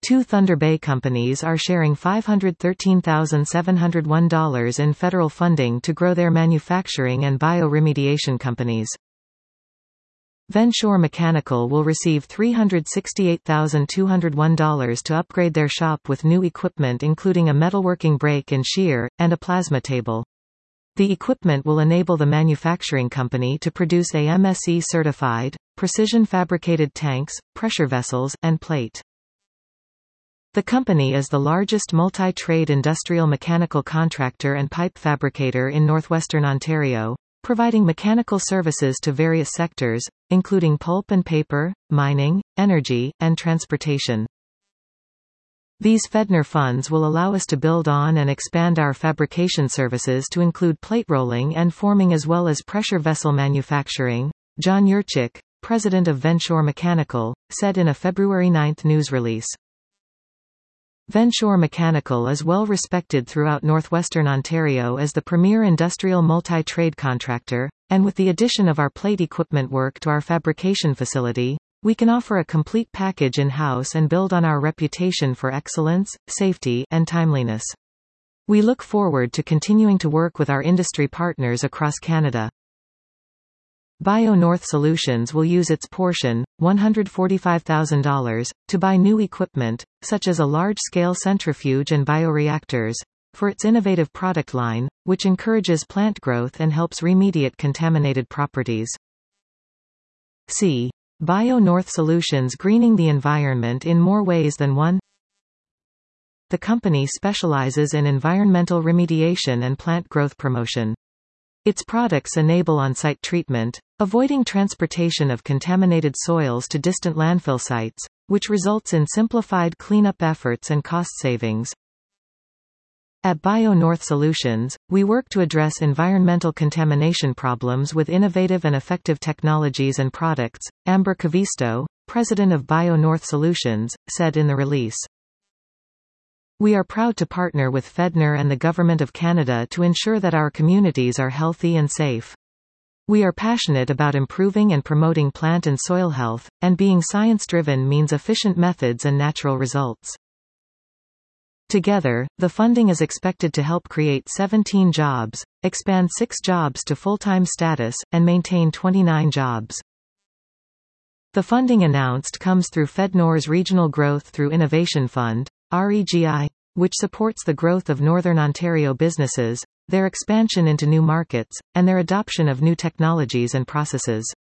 Two Thunder Bay companies are sharing $513,701 in federal funding to grow their manufacturing and bioremediation companies. Venshore Mechanical will receive $368,201 to upgrade their shop with new equipment including a metalworking brake and shear, and a plasma table. The equipment will enable the manufacturing company to produce a MSE-certified, precision-fabricated tanks, pressure vessels, and plate. The company is the largest multi-trade industrial mechanical contractor and pipe fabricator in northwestern Ontario, providing mechanical services to various sectors, including pulp and paper, mining, energy, and transportation. These Fedner funds will allow us to build on and expand our fabrication services to include plate rolling and forming as well as pressure vessel manufacturing, John Yurchik, president of Venshore Mechanical, said in a February 9 news release. Venshore Mechanical is well respected throughout northwestern Ontario as the premier industrial multi-trade contractor, and with the addition of our plate equipment work to our fabrication facility, we can offer a complete package in-house and build on our reputation for excellence, safety, and timeliness. We look forward to continuing to work with our industry partners across Canada. BioNorth Solutions will use its portion, $145,000, to buy new equipment, such as a large-scale centrifuge and bioreactors, for its innovative product line, which encourages plant growth and helps remediate contaminated properties. C. BioNorth Solutions greening the environment in more ways than one. The company specializes in environmental remediation and plant growth promotion. Its products enable on-site treatment, avoiding transportation of contaminated soils to distant landfill sites, which results in simplified cleanup efforts and cost savings. At BioNorth Solutions, we work to address environmental contamination problems with innovative and effective technologies and products, Amber Cavisto, president of BioNorth Solutions, said in the release. We are proud to partner with Fedner and the Government of Canada to ensure that our communities are healthy and safe. We are passionate about improving and promoting plant and soil health, and being science-driven means efficient methods and natural results. Together, the funding is expected to help create 17 jobs, expand 6 jobs to full-time status, and maintain 29 jobs. The funding announced comes through Fednor's Regional Growth through Innovation Fund, REGI, which supports the growth of Northern Ontario businesses, their expansion into new markets, and their adoption of new technologies and processes.